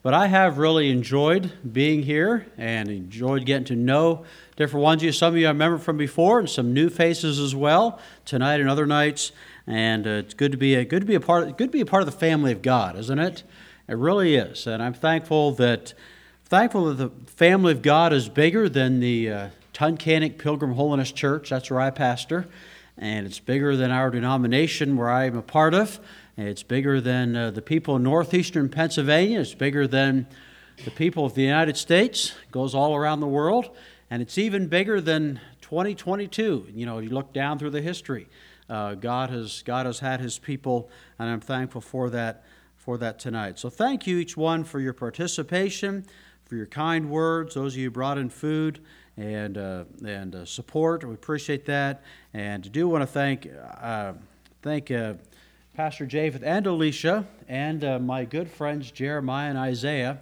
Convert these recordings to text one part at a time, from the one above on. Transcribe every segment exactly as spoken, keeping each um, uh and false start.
But I have really enjoyed being here and enjoyed getting to know different ones of you. Some of you I remember from before, and some new faces as well tonight and other nights. And uh, it's good to be a good to be a part of, good to be a part of the family of God, isn't it? It really is. And I'm thankful that thankful that the family of God is bigger than the uh, Tunkhannock Pilgrim Holiness Church. That's where I pastor, and it's bigger than our denomination where I'm a part of. It's bigger than uh, the people in northeastern Pennsylvania. It's bigger than the people of the United States. It goes all around the world. And it's even bigger than twenty twenty-two. You know, you look down through the history. Uh, God has God has had His people, and I'm thankful for that for that tonight. So thank you each one for your participation, for your kind words. Those of you who brought in food and uh, and uh, support, we appreciate that. And I do want to thank uh, thank. Uh, Pastor Japheth and Alicia and uh, my good friends Jeremiah and Isaiah,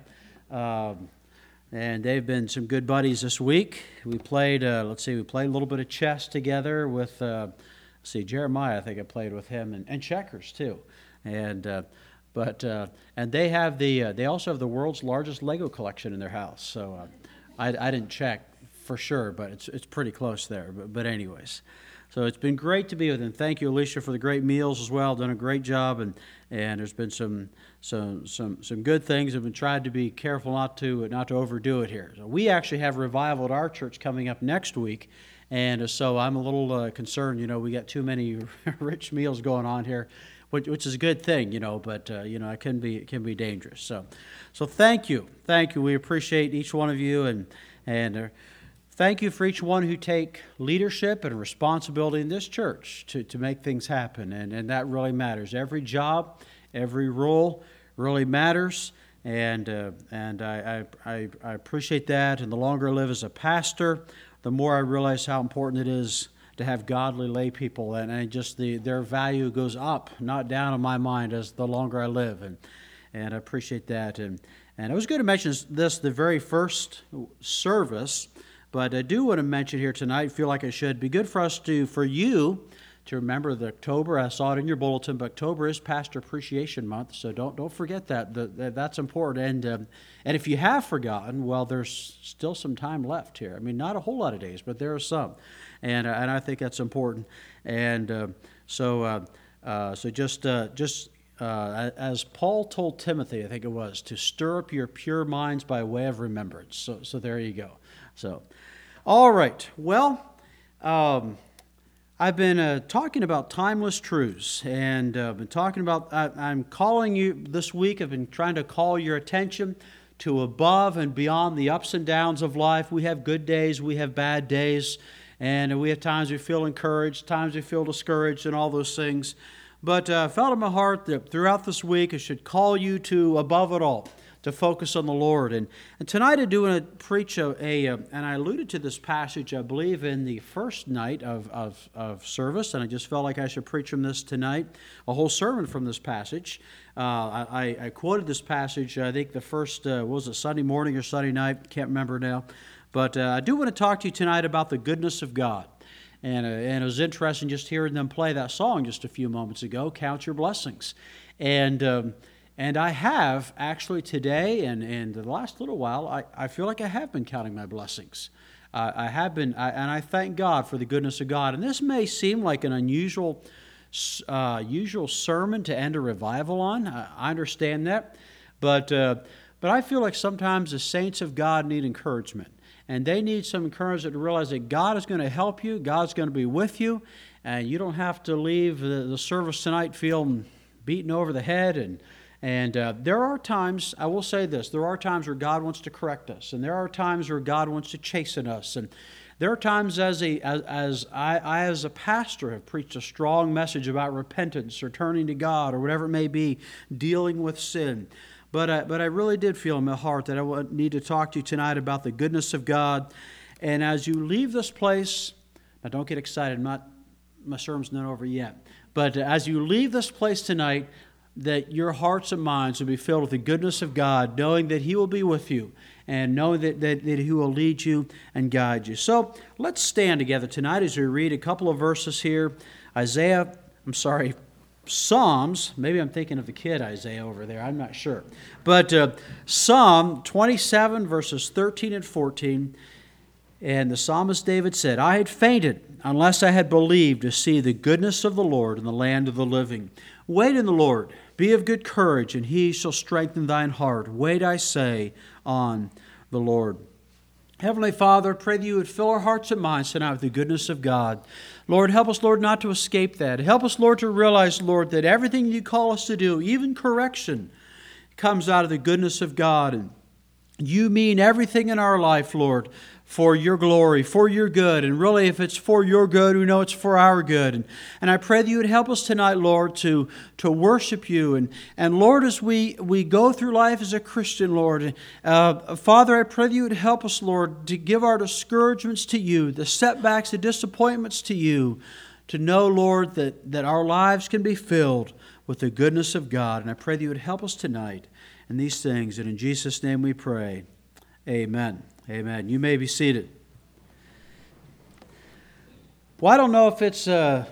um, and they've been some good buddies this week. We played, uh, let's see, we played a little bit of chess together with, uh, let's see, Jeremiah. I think I played with him, and, and checkers too. And uh, but uh, and they have the uh, they also have the world's largest Lego collection in their house. So uh, I, I didn't check for sure, but it's it's pretty close there. But but anyways. So it's been great to be with him. Thank you, Alicia, for the great meals as well. Done a great job, and, and there's been some some some some good things. I've been trying to be careful not to not to overdo it here. So we actually have revival at our church coming up next week, and so I'm a little uh, concerned. You know, we got too many rich meals going on here, which, which is a good thing. You know, but uh, you know, it can be it can be dangerous. So, so thank you, thank you. We appreciate each one of you, and and. Uh, Thank you for each one who take leadership and responsibility in this church to, to make things happen, and, and that really matters. Every job, every role really matters, and uh, and I, I, I appreciate that. And the longer I live as a pastor, the more I realize how important it is to have godly lay people, and, and just the their value goes up, not down in my mind, as the longer I live, and and I appreciate that. And and I was going to mention this the very first service. But I do want to mention here tonight, feel like I should, be good for us to, for you to remember that October, I saw it in your bulletin, but October is Pastor Appreciation Month, so don't don't forget that. The, the, that's important. And um, and if you have forgotten, well, there's still some time left here. I mean, not a whole lot of days, but there are some. And uh, and I think that's important. And uh, so uh, uh, so just uh, just uh, as Paul told Timothy, I think it was, to stir up your pure minds by way of remembrance. So so there you go. So, all right. Well, um, I've been uh, talking about timeless truths, and uh, been talking about. I, I'm calling you this week. I've been trying to call your attention to above and beyond the ups and downs of life. We have good days, we have bad days, and we have times we feel encouraged, times we feel discouraged, and all those things. But uh, I felt in my heart that throughout this week, I should call you to above it all, to focus on the Lord. And, and tonight I do want to preach a, a, a, and I alluded to this passage, I believe, in the first night of, of, of service, and I just felt like I should preach from this tonight, a whole sermon from this passage. Uh, I, I quoted this passage, I think the first, uh, what was it, Sunday morning or Sunday night? Can't remember now. But uh, I do want to talk to you tonight about the goodness of God. And, uh, and it was interesting just hearing them play that song just a few moments ago, Count Your Blessings. And um, And I have, actually today and, and the last little while, I, I feel like I have been counting my blessings. Uh, I have been, I, and I thank God for the goodness of God. And this may seem like an unusual uh, usual sermon to end a revival on. I, I understand that. But, uh, but I feel like sometimes the saints of God need encouragement. And they need some encouragement to realize that God is going to help you, God's going to be with you, and you don't have to leave the, the service tonight feeling beaten over the head. And And uh, there are times, I will say this, there are times where God wants to correct us, and there are times where God wants to chasten us, and there are times as a as, as I, I as a pastor have preached a strong message about repentance or turning to God or whatever it may be, dealing with sin. But I, but I really did feel in my heart that I need to talk to you tonight about the goodness of God. And as you leave this place, now don't get excited, I'm not, my sermon's not over yet, but as you leave this place tonight, that your hearts and minds will be filled with the goodness of God, knowing that He will be with you and knowing that, that, that He will lead you and guide you. So let's stand together tonight as we read a couple of verses here. Isaiah, I'm sorry, Psalms, maybe I'm thinking of the kid Isaiah over there, I'm not sure. But uh, Psalm twenty-seven, verses thirteen and fourteen, and the psalmist David said, I had fainted unless I had believed to see the goodness of the Lord in the land of the living. Wait in the Lord, be of good courage, and he shall strengthen thine heart. Wait, I say, on the Lord. Heavenly Father, I pray that you would fill our hearts and minds tonight with the goodness of God. Lord, help us, Lord, not to escape that. Help us, Lord, to realize, Lord, that everything you call us to do, even correction, comes out of the goodness of God. And you mean everything in our life, Lord, for your glory, for your good. And really, if it's for your good, we know it's for our good. And, and I pray that you would help us tonight, Lord, to, to worship you. And, and Lord, as we, we go through life as a Christian, Lord, uh, Father, I pray that you would help us, Lord, to give our discouragements to you, the setbacks, the disappointments to you, to know, Lord, that, that our lives can be filled with the goodness of God. And I pray that you would help us tonight in these things. And in Jesus' name we pray. Amen. Amen. You may be seated. Well, I don't know if it's uh,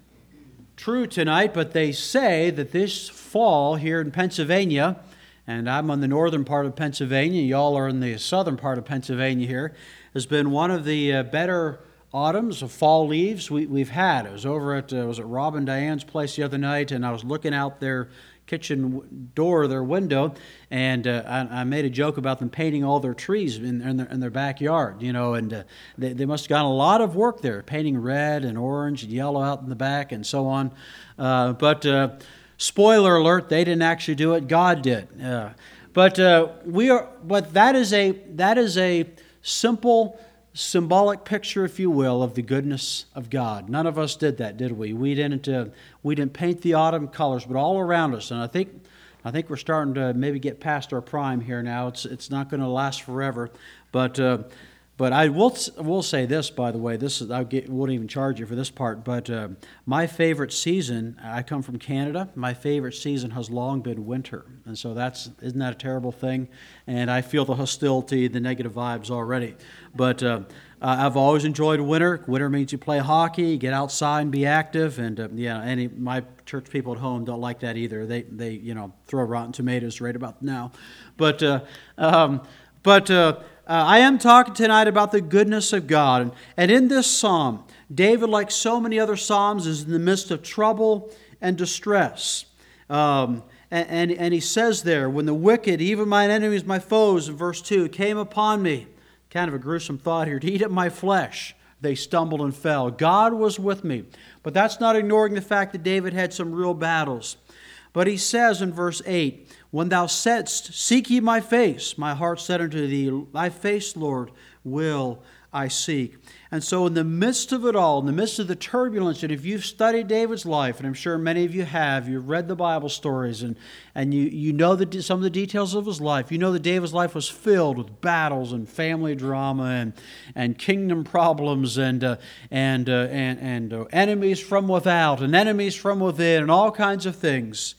true tonight, but they say that this fall here in Pennsylvania, and I'm on the northern part of Pennsylvania, y'all are in the southern part of Pennsylvania here, has been one of the uh, better autumns of fall leaves we, we've had. I was over at, uh, was at Rob and Diane's place the other night, and I was looking out their kitchen door, their window, and uh, I, I made a joke about them painting all their trees in, in, their, in their backyard, you know, and uh, they, they must have gotten a lot of work there, painting red and orange and yellow out in the back and so on. Uh, but uh, spoiler alert, they didn't actually do it, God did. Uh, but uh, we are, but that is a that is a simple, symbolic picture, if you will, of the goodness of God. None of us did that, did we? We didn't. Uh, we didn't paint the autumn colors, but all around us. And I think, I think we're starting to maybe get past our prime here now. It's it's not going to last forever, but uh, but I will will say this, by the way. This is I won't even charge you for this part. But uh, my favorite season. I come from Canada. My favorite season has long been winter, and so that's isn't that a terrible thing? And I feel the hostility, the negative vibes already. But uh, I've always enjoyed winter. Winter means you play hockey, get outside and be active. And uh, yeah, any my church people at home don't like that either. They they you know throw rotten tomatoes right about now. But uh, um, but uh, uh, I am talking tonight about the goodness of God. And, and in this psalm, David, like so many other psalms, is in the midst of trouble and distress. Um, and, and and he says there, when the wicked, even mine enemies, my foes, in verse two, came upon me. Kind of a gruesome thought here. To eat up my flesh, they stumbled and fell. God was with me. But that's not ignoring the fact that David had some real battles. But he says in verse eight, when thou saidst, seek ye my face, my heart said unto thee, thy face, Lord, will I seek. And so in the midst of it all, in the midst of the turbulence, and if you've studied David's life, and I'm sure many of you have, you've read the Bible stories, and, and you, you know the, some of the details of his life. You know that David's life was filled with battles and family drama and, and kingdom problems and, uh, and, uh, and, and uh, enemies from without and enemies from within and all kinds of things.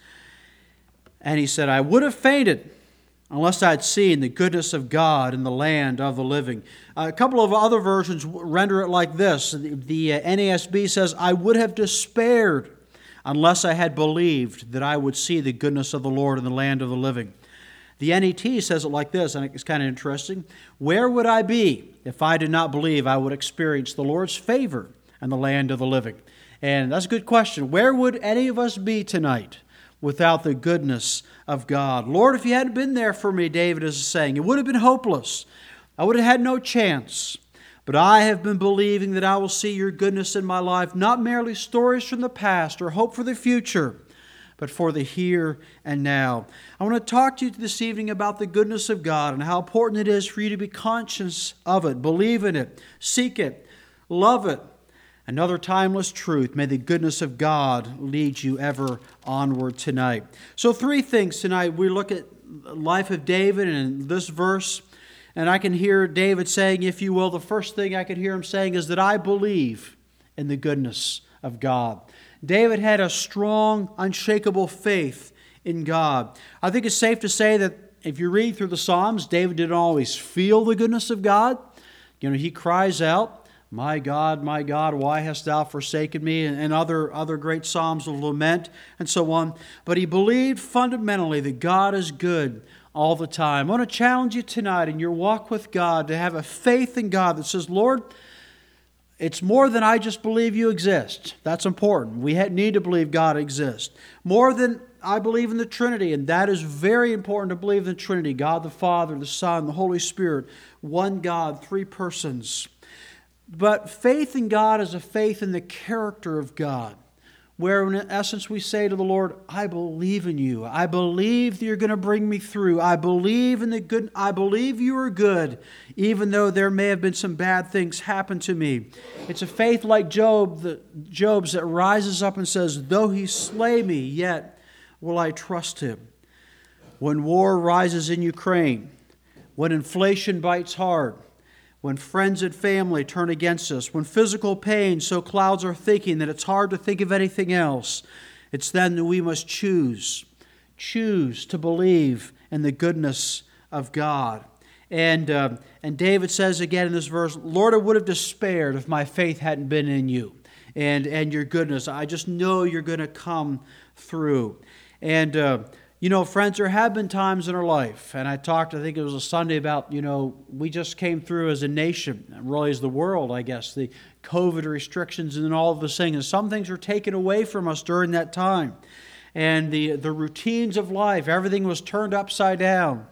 And he said, I would have fainted unless I had seen the goodness of God in the land of the living. Uh, a couple of other versions render it like this. The, the uh, N A S B says, I would have despaired unless I had believed that I would see the goodness of the Lord in the land of the living. The N E T says it like this, and it's kind of interesting. Where would I be if I did not believe I would experience the Lord's favor in the land of the living? And that's a good question. Where would any of us be tonight without the goodness of God? Lord, if you hadn't been there for me, David is saying, it would have been hopeless. I would have had no chance. But I have been believing that I will see your goodness in my life, not merely stories from the past or hope for the future, but for the here and now. I want to talk to you this evening about the goodness of God and how important it is for you to be conscious of it, believe in it, seek it, love it. Another timeless truth. May the goodness of God lead you ever onward tonight. So three things tonight. We look at the life of David and this verse, and I can hear David saying, if you will, the first thing I can hear him saying is that I believe in the goodness of God. David had a strong, unshakable faith in God. I think it's safe to say that if you read through the Psalms, David didn't always feel the goodness of God. You know, he cries out, My God, my God, why hast thou forsaken me? And, and other, other great psalms of lament and so on. But he believed fundamentally that God is good all the time. I want to challenge you tonight in your walk with God to have a faith in God that says, Lord, it's more than I just believe you exist. That's important. We need to believe God exists. More than I believe in the Trinity, and that is very important to believe in the Trinity. God the Father, the Son, the Holy Spirit, one God, three persons. But faith in God is a faith in the character of God, where in essence we say to the Lord, I believe in you. I believe that you're going to bring me through. I believe in the good. I believe you are good, even though there may have been some bad things happen to me. It's a faith like Job, the, Job's that rises up and says, though he slay me, yet will I trust him. When war rises in Ukraine, when inflation bites hard, when friends and family turn against us, when physical pain so clouds our thinking that it's hard to think of anything else, it's then that we must choose, choose to believe in the goodness of God. And, uh, and David says again in this verse, Lord, I would have despaired if my faith hadn't been in you and, and your goodness. I just know you're going to come through. And, uh, You know, friends, there have been times in our life, and I talked, I think it was a Sunday, about, you know, we just came through as a nation, really as the world, I guess, the COVID restrictions and all of those things. And some things were taken away from us during that time. And the, the routines of life, everything was turned upside down.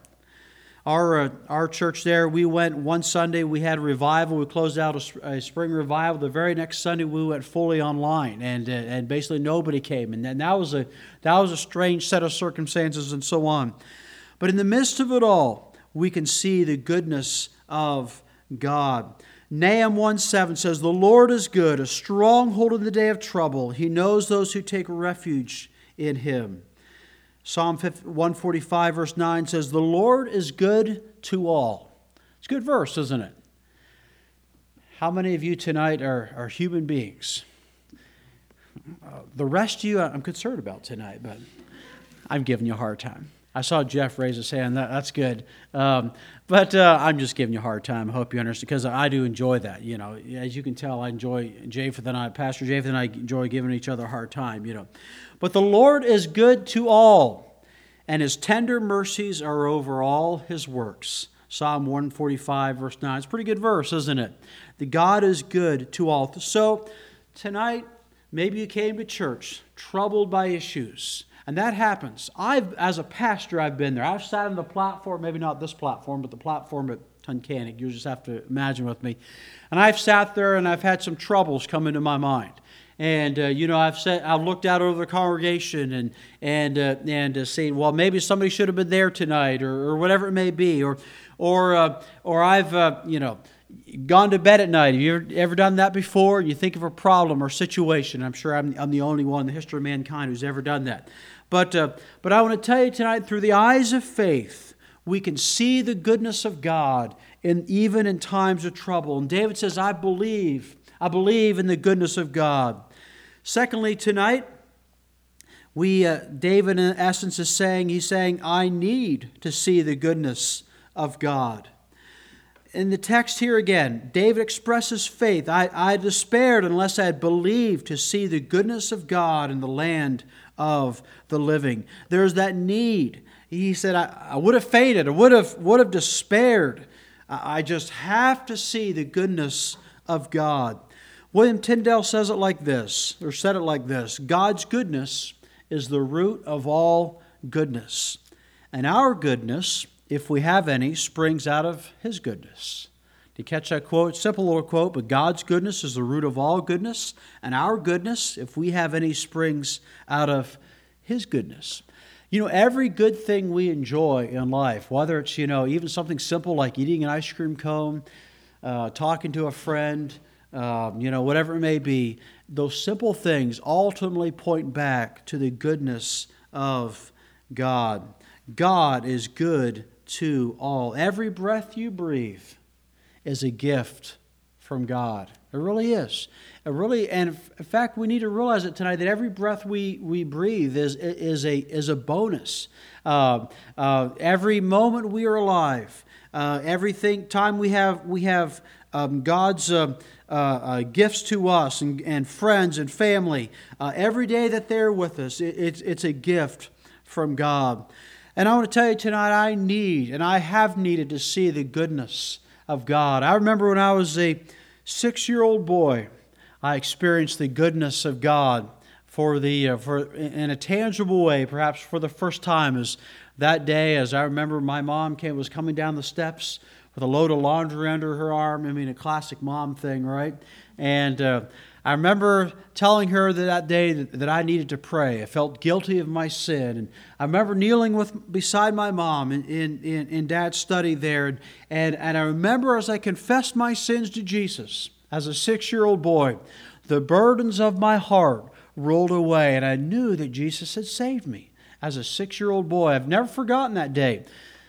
Our uh, our church there, we went one Sunday, we had a revival. We closed out a, a spring revival. The very next Sunday, we went fully online, and uh, and basically nobody came. And, and that was a that was a strange set of circumstances and so on. But in the midst of it all, we can see the goodness of God. Nahum one seven says, the Lord is good, a stronghold in the day of trouble. He knows those who take refuge in him. Psalm one forty-five verse nine says, the Lord is good to all. It's a good verse, isn't it? How many of you tonight are, are human beings? Uh, the rest of you I'm concerned about tonight, but I'm giving you a hard time. I saw Jeff raise his hand. That, that's good. Um, but uh, I'm just giving you a hard time. I hope you understand, because I do enjoy that. You know, as you can tell, I enjoy, Japheth and I, Pastor Japheth and I enjoy giving each other a hard time, you know. But the Lord is good to all, and his tender mercies are over all his works. Psalm one forty-five, verse nine. It's a pretty good verse, isn't it? The God is good to all. So tonight, maybe you came to church troubled by issues. And that happens. I've, as a pastor, I've been there. I've sat on the platform, maybe not this platform, but the platform at Tunkhannock. You just have to imagine with me. And I've sat there and I've had some troubles come into my mind. And, uh, you know, I've said, I've looked out over the congregation and and uh, and uh, seen, well, maybe somebody should have been there tonight, or, or whatever it may be. Or or uh, or I've, uh, you know, gone to bed at night. Have you ever, ever done that before? You think of a problem or situation. I'm sure I'm, I'm the only one in the history of mankind who's ever done that. But uh, but I want to tell you tonight, through the eyes of faith, we can see the goodness of God in even in times of trouble. And David says, I believe, I believe in the goodness of God. Secondly, tonight, we uh, David in essence is saying, he's saying, I need to see the goodness of God. In the text here again, David expresses faith. I, I despaired unless I had believed to see the goodness of God in the land of the living. There's that need. He said, I, I would have fainted, I would have, would have despaired. I, I just have to see the goodness of God. William Tyndale says it like this, or said it like this: God's goodness is the root of all goodness. And our goodness, if we have any, springs out of His goodness. Do you catch that quote? Simple little quote, but God's goodness is the root of all goodness. And our goodness, if we have any, springs out of His goodness. You know, every good thing we enjoy in life, whether it's, you know, even something simple like eating an ice cream cone, uh, talking to a friend, um, you know, whatever it may be, those simple things ultimately point back to the goodness of God. God is good to all. Every breath you breathe is a gift from God. It really is. It really, and in fact, we need to realize it tonight that every breath we, we breathe is is a is a bonus. Uh, uh, every moment we are alive, uh, everything time we have we have um, God's uh, uh, uh, gifts to us and, and friends and family. Uh, every day that they're with us, it, it's, it's a gift from God. And I want to tell you tonight, I need and I have needed to see the goodness of God. I remember when I was a six-year-old boy, I experienced the goodness of God for the uh, for in a tangible way, perhaps for the first time. As that day, as I remember, my mom came was coming down the steps with a load of laundry under her arm. I mean, a classic mom thing, right? And uh, I remember telling her that, that day that, that I needed to pray. I felt guilty of my sin. And I remember kneeling with beside my mom in, in, in, in Dad's study there. And, and, and I remember as I confessed my sins to Jesus as a six-year-old boy, the burdens of my heart rolled away. And I knew that Jesus had saved me as a six-year-old boy. I've never forgotten that day.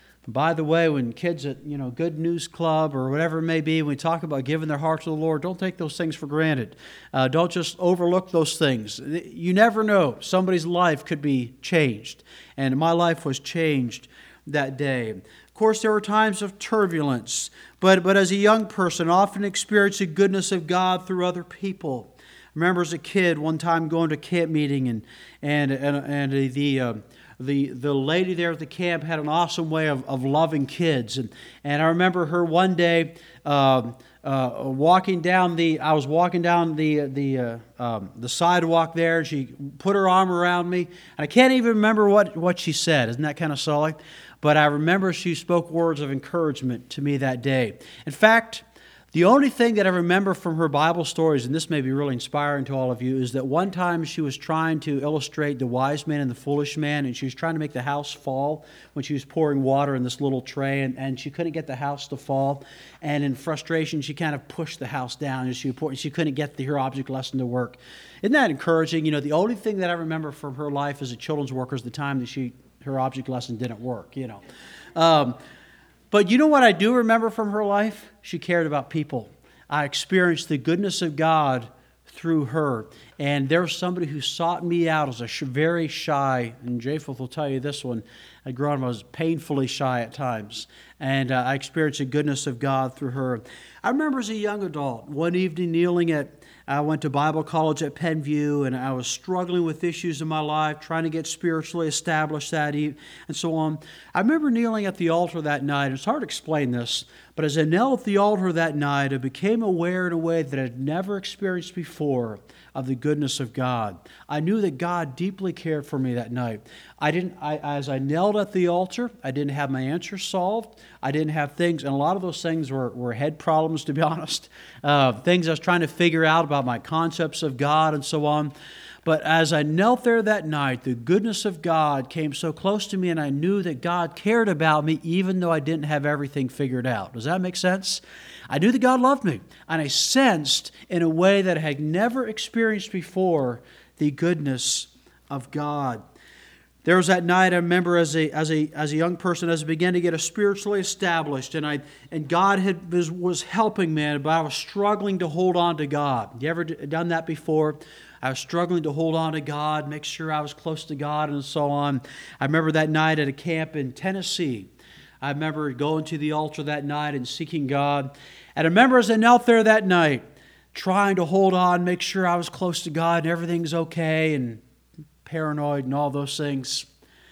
By the way, when kids at, you know, Good News Club or whatever it may be, when we talk about giving their heart to the Lord, don't take those things for granted. Uh, don't just overlook those things. You never know. Somebody's life could be changed. And my life was changed that day. Of course, there were times of turbulence. But, but as a young person, I often experienced the goodness of God through other people. I remember as a kid, one time going to a camp meeting, and, and, and, and the... Uh, The the lady there at the camp had an awesome way of, of loving kids. And, and I remember her one day uh, uh, walking down the, I was walking down the the uh, um, the sidewalk there, and she put her arm around me. And I can't even remember what, what she said. Isn't that kind of silly? But I remember she spoke words of encouragement to me that day. In fact, the only thing that I remember from her Bible stories, and this may be really inspiring to all of you, is that one time she was trying to illustrate the wise man and the foolish man, and she was trying to make the house fall when she was pouring water in this little tray, and, and she couldn't get the house to fall. And in frustration, she kind of pushed the house down as she poured. She couldn't get the, her object lesson to work. Isn't that encouraging? You know, the only thing that I remember from her life as a children's worker is the time that she her object lesson didn't work, you know. Um, But you know what I do remember from her life? She cared about people. I experienced the goodness of God through her. And there was somebody who sought me out as a sh- very shy, and Japheth will tell you this one, I grew up, I was painfully shy at times. And uh, I experienced the goodness of God through her. I remember as a young adult, one evening kneeling at, I went to Bible college at Penview, and I was struggling with issues in my life, trying to get spiritually established that evening, and so on. I remember kneeling at the altar that night. It's hard to explain this, but as I knelt at the altar that night, I became aware in a way that I had never experienced before of the goodness of God. I knew that God deeply cared for me that night. I didn't. I, as I knelt at the altar, I didn't have my answers solved. I didn't have things, and a lot of those things were, were head problems, to be honest. Uh, things I was trying to figure out about my concepts of God and so on. But as I knelt there that night, the goodness of God came so close to me, and I knew that God cared about me even though I didn't have everything figured out. Does that make sense? I knew that God loved me, and I sensed in a way that I had never experienced before the goodness of God. There was that night I remember as a as a as a young person, as I began to get spiritually established, and I and God had was, was helping me, but I was struggling to hold on to God. You ever done that before? I was struggling to hold on to God, make sure I was close to God, and so on. I remember that night at a camp in Tennessee. I remember going to the altar that night and seeking God. And I remember as I knelt there that night, trying to hold on, make sure I was close to God and everything's okay, and paranoid and all those things.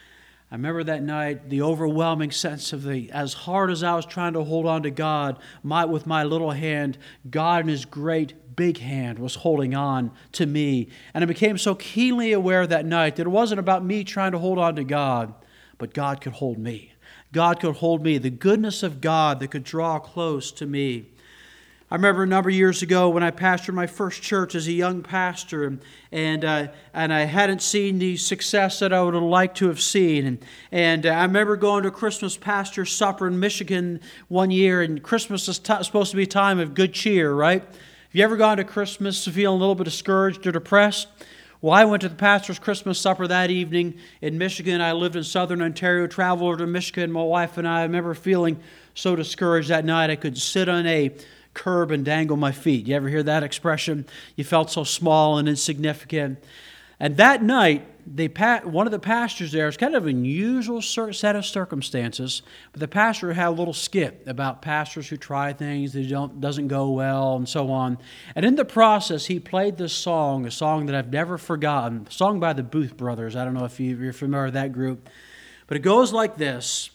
I remember that night, the overwhelming sense of the, as hard as I was trying to hold on to God, my, with my little hand, God in His great big hand was holding on to me. And I became so keenly aware that night that it wasn't about me trying to hold on to God, but God could hold me. God could hold me, the goodness of God that could draw close to me. I remember a number of years ago when I pastored my first church as a young pastor, and uh, and I hadn't seen the success that I would have liked to have seen. And, and uh, I remember going to a Christmas pastor supper in Michigan one year, and Christmas is t- supposed to be a time of good cheer, right? Have you ever gone to Christmas feeling a little bit discouraged or depressed? Well, I went to the pastor's Christmas supper that evening in Michigan. I lived in southern Ontario, traveled over to Michigan. My wife and I, I remember feeling so discouraged that night I could sit on a curb and dangle my feet. You ever hear that expression? You felt so small and insignificant. And that night, the pa- one of the pastors there is kind of an unusual set of circumstances, but the pastor had a little skit about pastors who try things that don't doesn't go well and so on. And in the process, he played this song, a song that I've never forgotten, a song by the Booth Brothers. I don't know if you're familiar with that group, but it goes like this.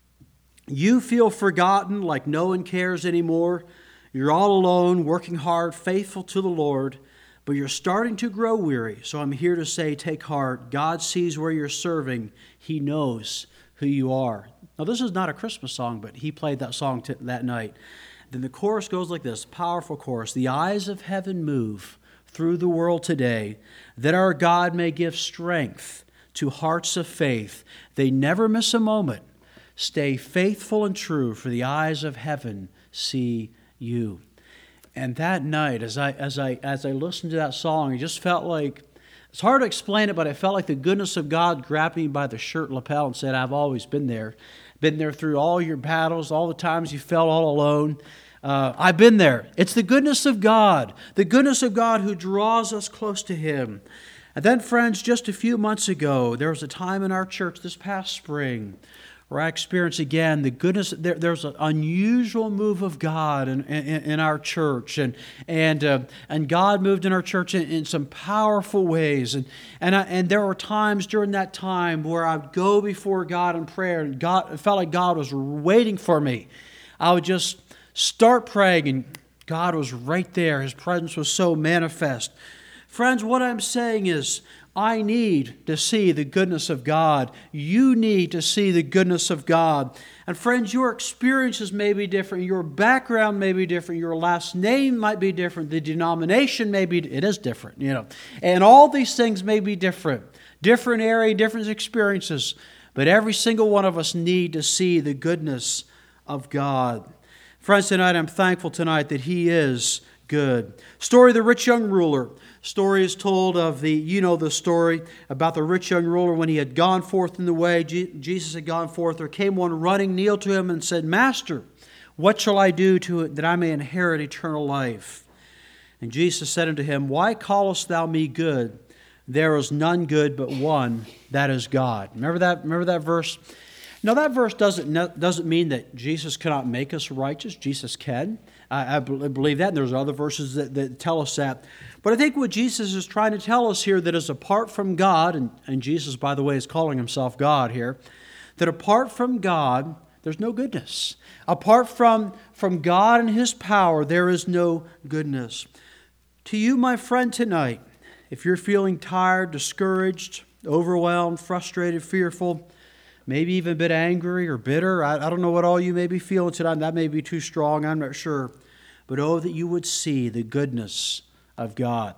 You feel forgotten, like no one cares anymore. You're all alone, working hard, faithful to the Lord. But you're starting to grow weary, so I'm here to say, take heart. God sees where you're serving. He knows who you are. Now, this is not a Christmas song, but he played that song t- that night. Then the chorus goes like this, powerful chorus. The eyes of heaven move through the world today, that our God may give strength to hearts of faith. They never miss a moment. Stay faithful and true, for the eyes of heaven see you. And that night, as I as I as I listened to that song, it just felt like, it's hard to explain it, but it felt like the goodness of God grabbed me by the shirt lapel and said, I've always been there. Been there through all your battles, all the times you felt all alone. Uh, I've been there. It's the goodness of God, the goodness of God who draws us close to Him. And then, friends, just a few months ago, there was a time in our church this past spring where I experienced again the goodness. There, there's an unusual move of God in, in, in our church, and and uh, and God moved in our church in, in some powerful ways. And and I, and there were times during that time where I would go before God in prayer, and God, it felt like God was waiting for me. I would just start praying, and God was right there. His presence was so manifest. Friends, what I'm saying is, I need to see the goodness of God. You need to see the goodness of God. And friends, your experiences may be different. Your background may be different. Your last name might be different. The denomination may be, it is different, you know. And all these things may be different. Different area, different experiences. But every single one of us need to see the goodness of God. Friends, tonight I'm thankful tonight that He is good. Story of the rich young ruler. Story is told of the, you know the story about the rich young ruler when he had gone forth in the way. Jesus had gone forth. There came one running, kneeled to him and said, Master, what shall I do to it that I may inherit eternal life? And Jesus said unto him, Why callest thou me good? There is none good but one, that is God. Remember that, remember that verse? Now that verse doesn't, doesn't mean that Jesus cannot make us righteous. Jesus can. I, I believe that, and there's other verses that, that tell us that. But I think what Jesus is trying to tell us here, that is apart from God, and, and Jesus, by the way, is calling Himself God here, that apart from God, there's no goodness. Apart from, from God and His power, there is no goodness. To you, my friend, tonight, if you're feeling tired, discouraged, overwhelmed, frustrated, fearful, maybe even a bit angry or bitter, I, I don't know what all you may be feeling tonight. That may be too strong, I'm not sure. But oh, that you would see the goodness of God.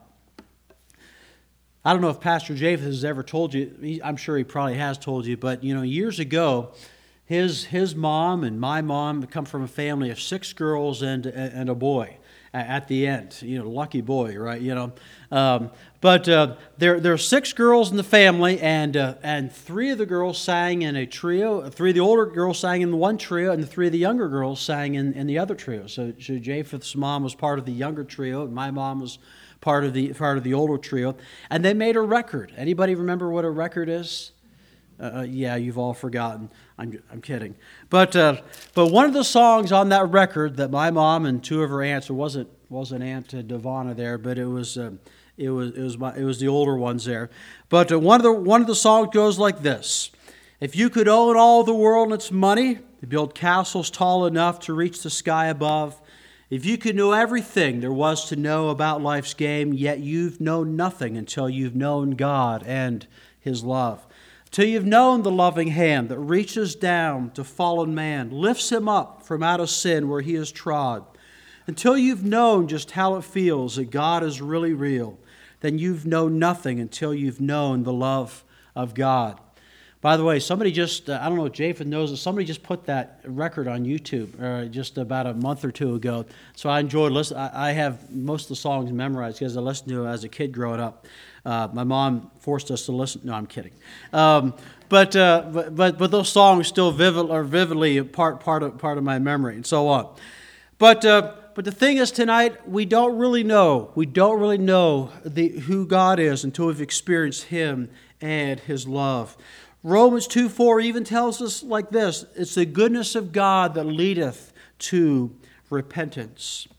I don't know if Pastor Japheth has ever told you. I'm sure he probably has told you. But, you know, years ago, his his mom and my mom come from a family of six girls and and a boy at the end. You know, lucky boy, right? You know, um, but uh, there there are six girls in the family, and uh, and three of the girls sang in a trio. Three of the older girls sang in one trio, and the three of the younger girls sang in, in the other trio. So, so Japheth's mom was part of the younger trio, and my mom was part of the part of the older trio, and they made a record. Anybody remember what a record is? Uh, yeah, you've all forgotten. I'm I'm kidding. But uh, but one of the songs on that record that my mom and two of her aunts, it wasn't wasn't Aunt Devonna there, but it was uh, it was it was my, it was the older ones there. But uh, one of the one of the songs goes like this: If you could own all the world and its money, to build castles tall enough to reach the sky above. If you could know everything there was to know about life's game, yet you've known nothing until you've known God and His love. Till you've known the loving hand that reaches down to fallen man, lifts him up from out of sin where he is trod. Until you've known just how it feels that God is really real, then you've known nothing until you've known the love of God. By the way, somebody just, uh, I don't know if Japheth knows it, somebody just put that record on YouTube uh, just about a month or two ago. So I enjoyed listening. I, I have most of the songs memorized because I listened to it as a kid growing up. Uh, my mom forced us to listen. No, I'm kidding. Um, but, uh, but but but those songs still vivid are vividly part part of part of my memory and so on. But uh, but the thing is, tonight we don't really know. We don't really know the who God is until we've experienced Him and His love. Romans two four even tells us like this, it's the goodness of God that leadeth to repentance.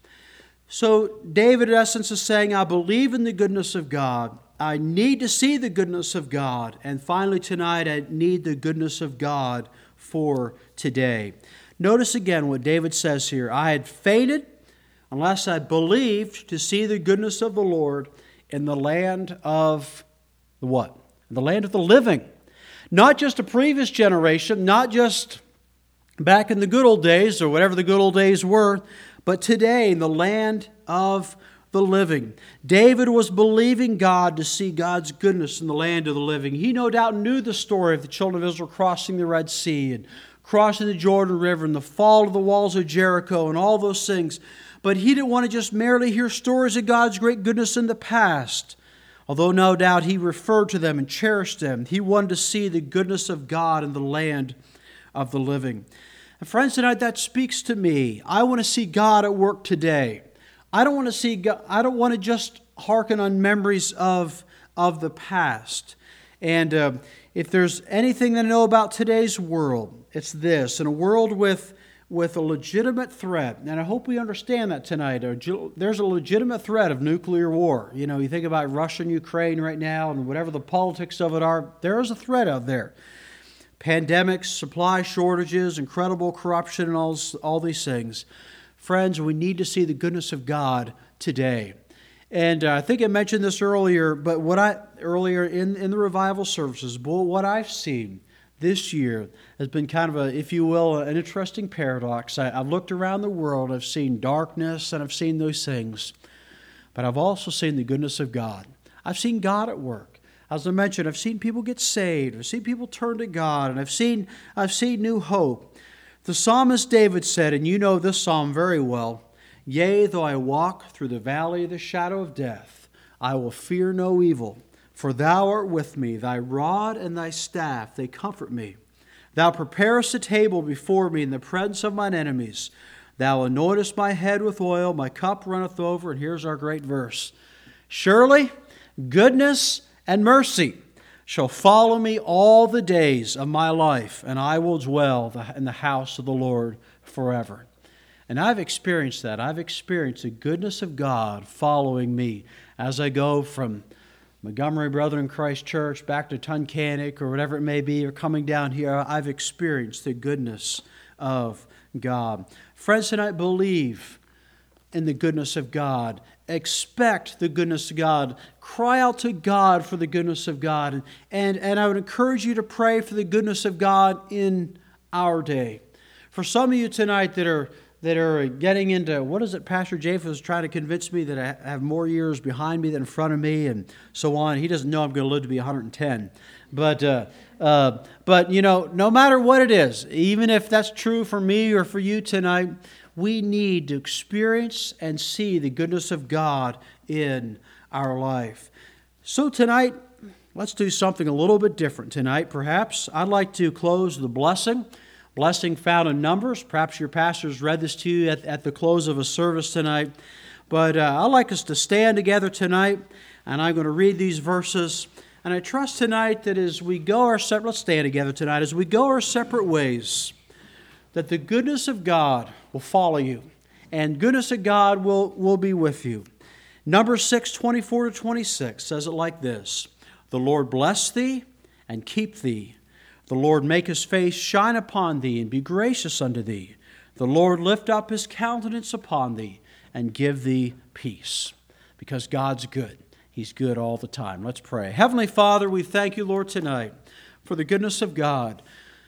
So David, in essence, is saying, I believe in the goodness of God. I need to see the goodness of God. And finally tonight, I need the goodness of God for today. Notice again what David says here. I had fainted unless I believed to see the goodness of the Lord in the land of the what? The land of the living. Not just a previous generation, not just back in the good old days or whatever the good old days were, but today in the land of the living. David was believing God to see God's goodness in the land of the living. He no doubt knew the story of the children of Israel crossing the Red Sea and crossing the Jordan River and the fall of the walls of Jericho and all those things. But he didn't want to just merely hear stories of God's great goodness in the past. Although no doubt he referred to them and cherished them, he wanted to see the goodness of God in the land of the living. And friends, tonight that speaks to me. I want to see God at work today. I don't want to see God, I don't want to just hearken on memories of, of the past. And uh, if there's anything that I know about today's world, it's this. In a world with, with a legitimate threat, and I hope we understand that tonight, there's a legitimate threat of nuclear war. You know, you think about Russia and Ukraine right now and whatever the politics of it are, there is a threat out there. Pandemics, supply shortages, incredible corruption, and all, all these things. Friends, we need to see the goodness of God today. And uh, I think I mentioned this earlier, but what I earlier in, in the revival services, but what I've seen this year has been kind of a, if you will, an interesting paradox. I, I've looked around the world, I've seen darkness, and I've seen those things. But I've also seen the goodness of God. I've seen God at work. As I mentioned, I've seen people get saved. I've seen people turn to God, and I've seen I've seen new hope. The psalmist David said, and you know this psalm very well, Yea, though I walk through the valley of the shadow of death, I will fear no evil, for thou art with me. Thy rod and thy staff, they comfort me. Thou preparest a table before me in the presence of mine enemies. Thou anointest my head with oil, my cup runneth over. And here's our great verse. Surely goodness and mercy shall follow me all the days of my life, and I will dwell in the house of the Lord forever. And I've experienced that. I've experienced the goodness of God following me as I go from Montgomery Brethren Christ Church back to Tunkhannock or whatever it may be, or coming down here. I've experienced the goodness of God. Friends, tonight, believe in the goodness of God. Expect the goodness of God. Cry out to God for the goodness of God. And, and, and I would encourage you to pray for the goodness of God in our day. For some of you tonight that are that are getting into, what is it, Pastor Japheth was trying to convince me that I have more years behind me than in front of me and so on. He doesn't know I'm going to live to be one hundred ten. But, uh, uh, but you know, no matter what it is, even if that's true for me or for you tonight, we need to experience and see the goodness of God in our life. So tonight, let's do something a little bit different tonight, perhaps. I'd like to close the blessing. Blessing found in Numbers. Perhaps your pastor's read this to you at, at the close of a service tonight. But uh, I'd like us to stand together tonight, and I'm going to read these verses. And I trust tonight that as we go our separate, let's stand together tonight, as we go our separate ways, that the goodness of God will follow you, and goodness of God will, will be with you. Numbers six, twenty-four to twenty-six says it like this. The Lord bless thee and keep thee. The Lord make his face shine upon thee and be gracious unto thee. The Lord lift up his countenance upon thee and give thee peace. Because God's good. He's good all the time. Let's pray. Heavenly Father, we thank you, Lord, tonight for the goodness of God.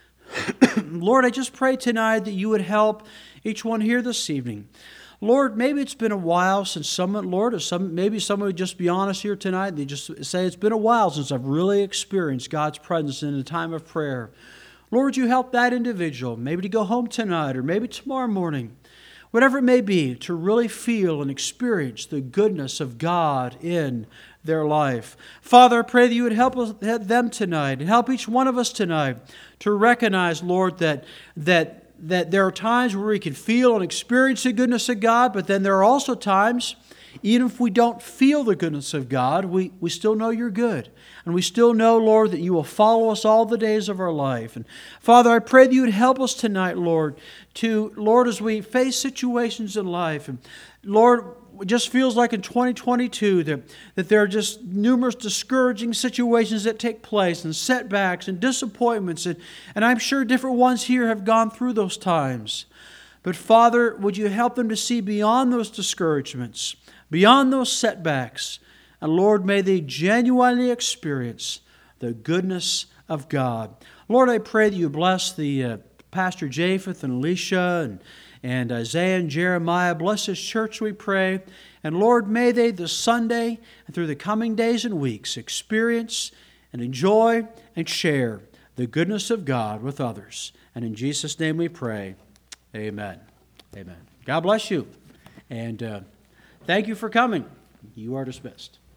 Lord, I just pray tonight that you would help each one here this evening. Lord, maybe it's been a while since someone, Lord, or some, maybe someone would just be honest here tonight. They just say, it's been a while since I've really experienced God's presence in a time of prayer. Lord, you help that individual, maybe to go home tonight or maybe tomorrow morning, whatever it may be, to really feel and experience the goodness of God in their life. Father, I pray that you would help us, them tonight and help each one of us tonight to recognize, Lord, that that that there are times where we can feel and experience the goodness of God, but then there are also times, even if we don't feel the goodness of God, we, we still know you're good. And we still know, Lord, that you will follow us all the days of our life. And Father, I pray that you would help us tonight, Lord, to, Lord, as we face situations in life, and Lord, it just feels like in twenty twenty-two that, that there are just numerous discouraging situations that take place, and setbacks and disappointments, and, and I'm sure different ones here have gone through those times. But Father, would you help them to see beyond those discouragements, beyond those setbacks, and Lord, may they genuinely experience the goodness of God. Lord, I pray that you bless the uh, Pastor Japheth and Alicia and And Isaiah and Jeremiah. Bless this church, we pray. And Lord, may they this Sunday and through the coming days and weeks experience and enjoy and share the goodness of God with others. And in Jesus' name we pray. Amen. Amen. God bless you. And uh, thank you for coming. You are dismissed.